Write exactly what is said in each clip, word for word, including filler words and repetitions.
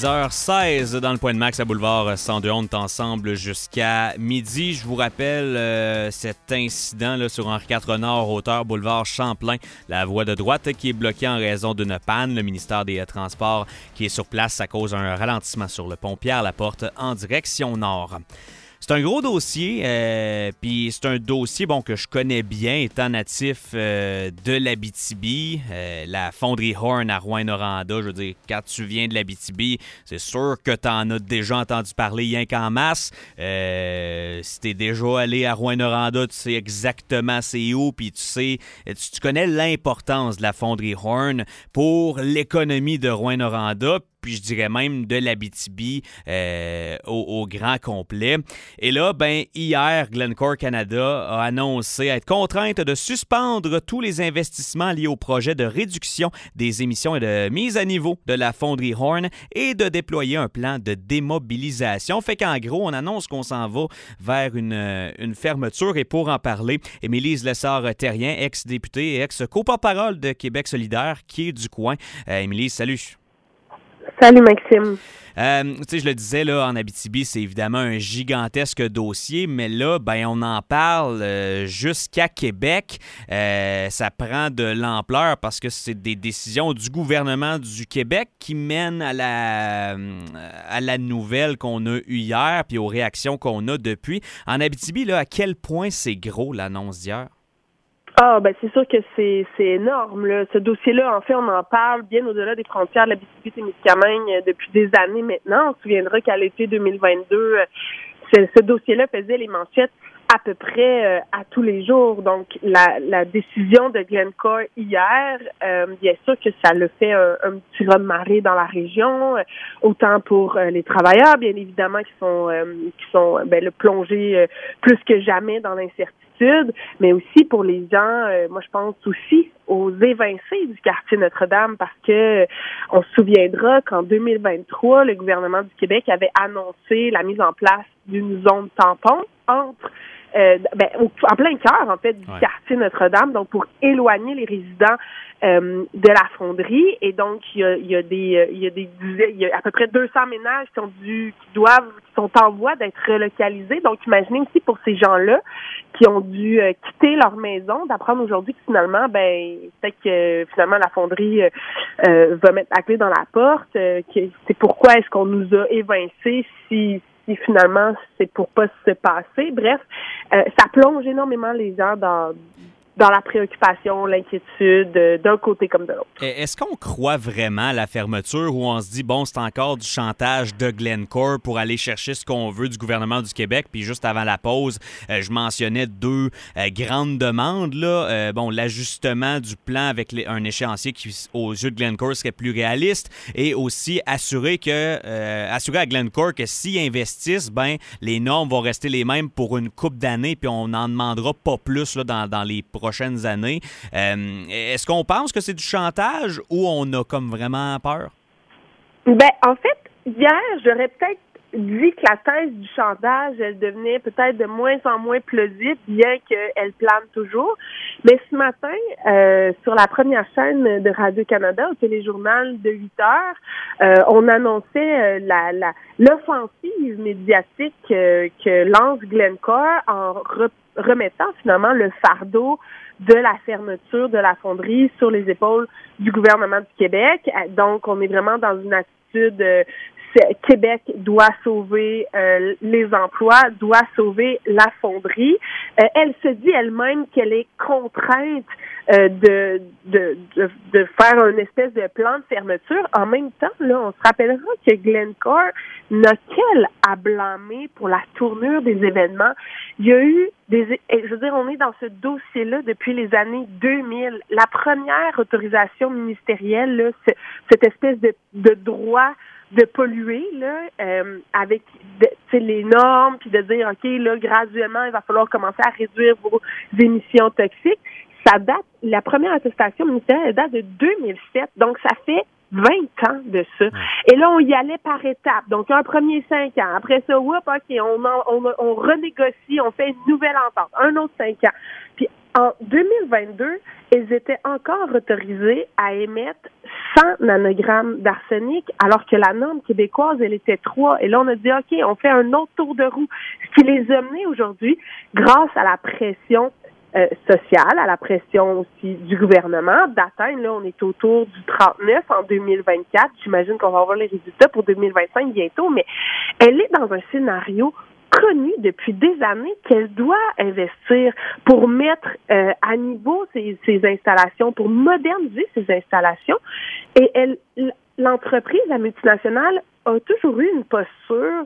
dix heures seize dans le Point de Max à Boulevard cent deux. On est ensemble jusqu'à midi. Je vous rappelle euh, cet incident là, sur Henri quatre Nord, hauteur Boulevard Champlain. La voie de droite qui est bloquée en raison d'une panne. Le ministère des Transports qui est sur place, ça cause un ralentissement sur le pont Pierre-Laporte en direction nord. C'est un gros dossier, euh, puis c'est un dossier bon, que je connais bien, étant natif euh, de l'Abitibi, euh, la fonderie Horn à Rouyn-Noranda. Je veux dire, quand tu viens de l'Abitibi, c'est sûr que tu en as déjà entendu parler rien qu'en masse. Euh, si tu es déjà allé à Rouyn-Noranda, tu sais exactement c'est où, puis tu sais, tu, tu connais l'importance de la fonderie Horn pour l'économie de Rouyn-Noranda, puis je dirais même de l'Abitibi euh, au, au grand complet. Et là, ben hier, Glencore Canada a annoncé être contrainte de suspendre tous les investissements liés au projet de réduction des émissions et de mise à niveau de la fonderie Horn et de déployer un plan de démobilisation. Fait qu'en gros, on annonce qu'on s'en va vers une, une fermeture. Et pour en parler, Émilise Lessard-Terrien, ex-députée et ex-coporte-parole de Québec solidaire, qui est du coin. Euh, Émilise, salut. Salut Maxime. Euh, tu sais, je le disais, là, en Abitibi, c'est évidemment un gigantesque dossier, mais là, ben, on en parle euh, jusqu'à Québec. Euh, ça prend de l'ampleur parce que c'est des décisions du gouvernement du Québec qui mènent à la, à la nouvelle qu'on a eue hier puis aux réactions qu'on a depuis. En Abitibi, là, à quel point c'est gros l'annonce d'hier? Ah, ben c'est sûr que c'est c'est énorme, là. Ce dossier-là, en fait, on en parle bien au-delà des frontières de l'Abitibi-Témiscamingue depuis des années maintenant. On se souviendra qu'à l'été deux mille vingt-deux, ce, ce dossier-là faisait les manchettes à peu près euh, à tous les jours. Donc, la, la décision de Glencore hier, euh, bien sûr que ça le fait un, un petit raz-de-marée dans la région, euh, autant pour euh, les travailleurs, bien évidemment, qui sont euh, qui sont ben, le plongés euh, plus que jamais dans l'incertitude, mais aussi pour les gens, euh, moi je pense aussi aux évincés du quartier Notre-Dame, parce que euh, on se souviendra qu'en deux mille vingt-trois, le gouvernement du Québec avait annoncé la mise en place d'une zone tampon entre Euh, ben, au, en plein cœur, en fait, du ouais. quartier Notre-Dame, donc pour éloigner les résidents euh, de la fonderie. Et donc, il y a, il y a des, il y a des, il y a à peu près deux cents ménages qui ont dû, qui doivent, qui sont en voie d'être relocalisés. Donc, imaginez aussi pour ces gens-là qui ont dû euh, quitter leur maison, d'apprendre aujourd'hui que finalement, ben, peut-être que finalement la fonderie euh, euh, va mettre la clé dans la porte. Euh, que c'est pourquoi est-ce qu'on nous a évincés si si finalement c'est pour pas se passer. Bref, euh, ça plonge énormément les gens dans dans la préoccupation, l'inquiétude, euh, d'un côté comme de l'autre. Est-ce qu'on croit vraiment à la fermeture ou on se dit, bon, c'est encore du chantage de Glencore pour aller chercher ce qu'on veut du gouvernement du Québec? Puis juste avant la pause, euh, je mentionnais deux euh, grandes demandes. Là. Euh, bon, l'ajustement du plan avec les, un échéancier qui, aux yeux de Glencore, serait plus réaliste et aussi assurer que euh, assurer à Glencore que s'ils investissent, ben les normes vont rester les mêmes pour une couple d'années puis on n'en demandera pas plus là, dans, dans les prochaines années. Euh, est-ce qu'on pense que c'est du chantage ou on a comme vraiment peur? Ben, en fait, hier, j'aurais peut-être dit que la thèse du chantage, elle devenait peut-être de moins en moins plausible, bien qu'elle plane toujours. Mais ce matin, euh, sur la première chaîne de Radio-Canada, au téléjournal de huit heures, euh, on annonçait euh, la, la l'offensive médiatique euh, que lance Glencore en re- remettant finalement le fardeau de la fermeture de la fonderie sur les épaules du gouvernement du Québec. Donc, on est vraiment dans une attitude euh, Québec doit sauver euh, les emplois, doit sauver la fonderie. Euh, elle se dit elle-même qu'elle est contrainte euh, de, de, de, de faire une espèce de plan de fermeture. En même temps, là, on se rappellera que Glencore n'a qu'elle à blâmer pour la tournure des événements. Il y a eu des, je veux dire, on est dans ce dossier-là depuis les années deux mille. La première autorisation ministérielle, là, cette espèce de, de droit de polluer là euh, avec de, les normes, puis de dire, OK, là, graduellement, il va falloir commencer à réduire vos émissions toxiques. Ça date, la première attestation ministérielle, elle date de deux mille sept, donc ça fait vingt ans de ça. Et là, on y allait par étapes. Donc, un premier cinq ans. Après ça, whoop, OK, on, en, on, on renégocie, on fait une nouvelle entente. Un autre cinq ans. Puis, en deux mille vingt-deux, ils étaient encore autorisés à émettre cent nanogrammes d'arsenic, alors que la norme québécoise, elle était trois. Et là, on a dit, OK, on fait un autre tour de roue. Ce qui les a menés aujourd'hui, grâce à la pression euh, sociale, à la pression aussi du gouvernement, d'atteindre, là, on est autour du trente-neuf en deux mille vingt-quatre. J'imagine qu'on va avoir les résultats pour deux mille vingt-cinq bientôt, mais elle est dans un scénario connu depuis des années qu'elle doit investir pour mettre euh, à niveau ses, ses installations, pour moderniser ses installations. Et elle, l'entreprise, la multinationale, a toujours eu une posture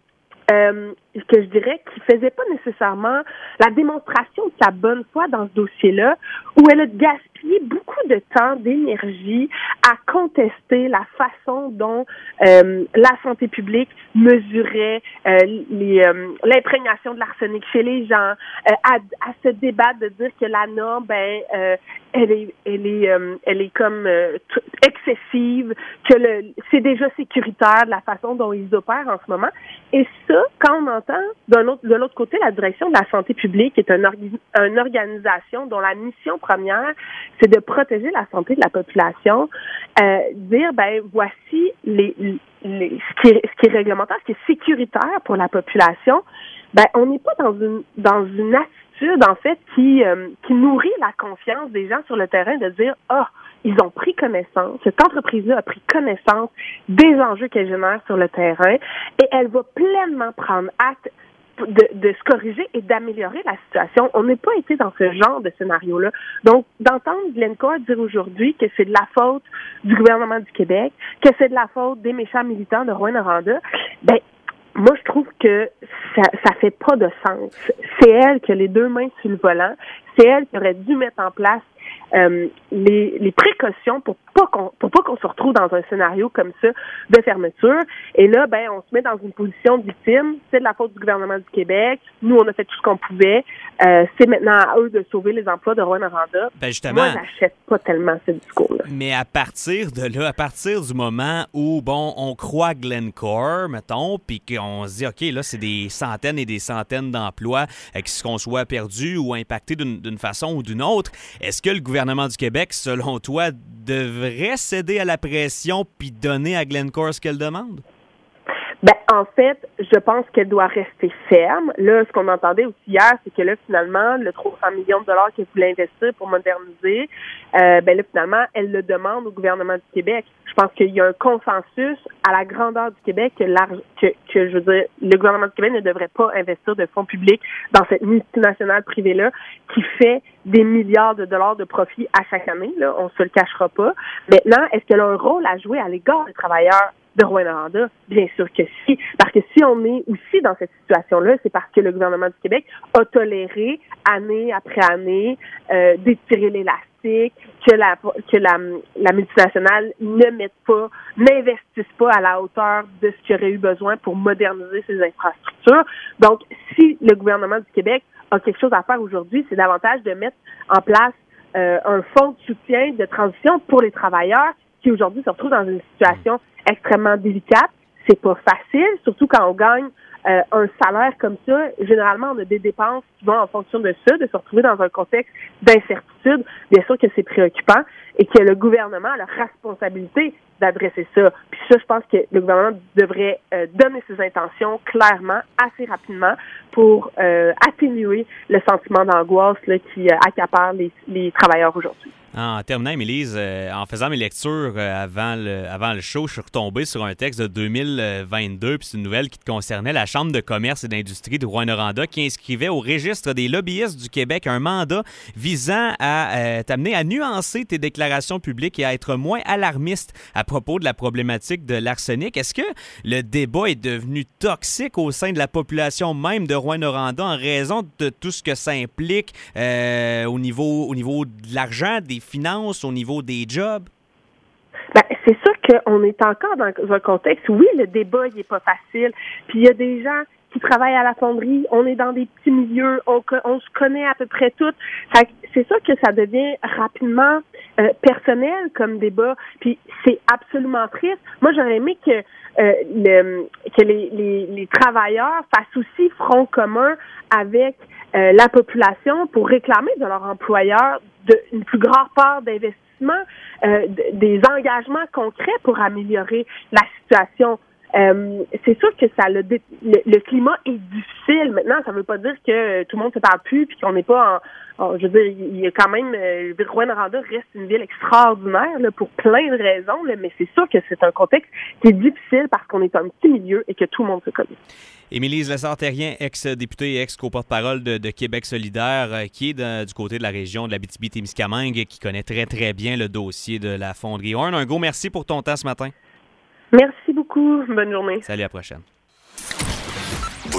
Euh, que je dirais qui faisait pas nécessairement la démonstration de sa bonne foi dans ce dossier-là, où elle a gaspillé beaucoup de temps, d'énergie à contester la façon dont euh, la santé publique mesurait euh, les, euh, l'imprégnation de l'arsenic chez les gens, euh, à, à se débattre de dire que la norme, ben, euh, elle est, elle est, euh, elle est comme euh, t- excessive, que le, c'est déjà sécuritaire de la façon dont ils opèrent en ce moment. Et ça, quand on entend d'un autre, de l'autre côté la direction de la santé publique, qui est une, orga- une organisation dont la mission première, c'est de protéger la santé de la population, euh, dire, ben, voici les, les, ce, qui est, ce qui est réglementaire, ce qui est sécuritaire pour la population, ben, on n'est pas dans une, dans une attitude, en fait, qui, euh, qui nourrit la confiance des gens sur le terrain de dire, ah, oh, ils ont pris connaissance, cette entreprise-là a pris connaissance des enjeux qu'elle génère sur le terrain et elle va pleinement prendre acte de, de se corriger et d'améliorer la situation. On n'est pas été dans ce genre de scénario-là. Donc, d'entendre Glencore dire aujourd'hui que c'est de la faute du gouvernement du Québec, que c'est de la faute des méchants militants de Rouyn-Noranda, ben, moi, je trouve que ça, ça fait pas de sens. C'est elle qui a les deux mains sur le volant. C'est elle qui aurait dû mettre en place euh, les, les précautions pour pas qu'on pour pas qu'on se retrouve dans un scénario comme ça de fermeture. Et là, ben, on se met dans une position de victime. C'est de la faute du gouvernement du Québec. Nous, on a fait tout ce qu'on pouvait. Euh, c'est maintenant à eux de sauver les emplois de Rouyn-Noranda. Ben justement, moi, j'achète pas tellement ce discours-là. Mais à partir de là, à partir du moment où, bon, on croit Glencore, mettons, puis qu'on se dit, OK, là, c'est des centaines et des centaines d'emplois euh, qui seront soit perdus ou impactés d'une, d'une façon ou d'une autre, est-ce que le gouvernement du Québec, selon toi, devrait céder à la pression puis donner à Glencore ce qu'elle demande? Ben, en fait, je pense qu'elle doit rester ferme. Là, ce qu'on entendait aussi hier, c'est que là, finalement, le trois cents millions de dollars qu'elle voulait investir pour moderniser, euh, ben là, finalement, elle le demande au gouvernement du Québec. Je pense qu'il y a un consensus à la grandeur du Québec que, que, que, je veux dire, le gouvernement du Québec ne devrait pas investir de fonds publics dans cette multinationale privée-là qui fait des milliards de dollars de profit à chaque année. Là, on se le cachera pas. Maintenant, est-ce qu'elle a un rôle à jouer à l'égard des travailleurs de Rouyn-Noranda? Bien sûr que si. Parce que si on est aussi dans cette situation-là, c'est parce que le gouvernement du Québec a toléré, année après année, euh, d'étirer l'élastique, que la que la, la multinationale ne mette pas, n'investisse pas à la hauteur de ce qu'il aurait eu besoin pour moderniser ses infrastructures. Donc, si le gouvernement du Québec a quelque chose à faire aujourd'hui, c'est davantage de mettre en place euh, un fonds de soutien de transition pour les travailleurs qui aujourd'hui se retrouvent dans une situation extrêmement délicate. C'est pas facile, surtout quand on gagne euh, un salaire comme ça. Généralement, on a des dépenses qui vont en fonction de ça, de se retrouver dans un contexte d'incertitude. Bien sûr que c'est préoccupant et que le gouvernement a la responsabilité d'adresser ça. Puis ça, je pense que le gouvernement devrait euh, donner ses intentions clairement, assez rapidement, pour euh, atténuer le sentiment d'angoisse là, qui euh, accapare les, les travailleurs aujourd'hui. En terminant, Émilise, euh, en faisant mes lectures euh, avant, le, avant le show, je suis retombé sur un texte de deux mille vingt-deux, puis c'est une nouvelle qui concernait la Chambre de commerce et d'industrie de Rouyn-Noranda qui inscrivait au registre des lobbyistes du Québec un mandat visant à euh, t'amener à nuancer tes déclarations publiques et à être moins alarmiste à propos de la problématique de l'arsenic. Est-ce que le débat est devenu toxique au sein de la population même de Rouyn-Noranda en raison de tout ce que ça implique euh, au niveau, au niveau de l'argent, des finances, au niveau des jobs? Ben, c'est sûr qu'on est encore dans un contexte, oui, le débat, il est pas facile, puis il y a des gens qui travaillent à la fonderie, on est dans des petits milieux, on, on se connaît à peu près toutes. C'est sûr que ça devient rapidement euh, personnel comme débat, puis c'est absolument triste. Moi, j'aurais aimé que euh, le, que les, les, les travailleurs fassent aussi front commun avec euh, la population pour réclamer de leur employeur de, une plus grande part d'investissement investissements, euh, des engagements concrets pour améliorer la situation. Euh, c'est sûr que ça le, le, le climat est difficile. Maintenant, ça veut pas dire que tout le monde se parle plus puis qu'on n'est pas en, en. Je veux dire, il y a quand même. Euh, Rouyn-Noranda reste une ville extraordinaire là, pour plein de raisons, là, mais c'est sûr que c'est un contexte qui est difficile parce qu'on est un petit milieu et que tout le monde se connaît. Émilise Lessard-Terrien, ex-députée et ex-co-porte-parole de, de Québec solidaire, euh, qui est de, du côté de la région de l'Abitibi-Témiscamingue, qui connaît très, très bien le dossier de la fonderie Horn. Un gros merci pour ton temps ce matin. Merci beaucoup. Bonne journée. Salut, à la prochaine.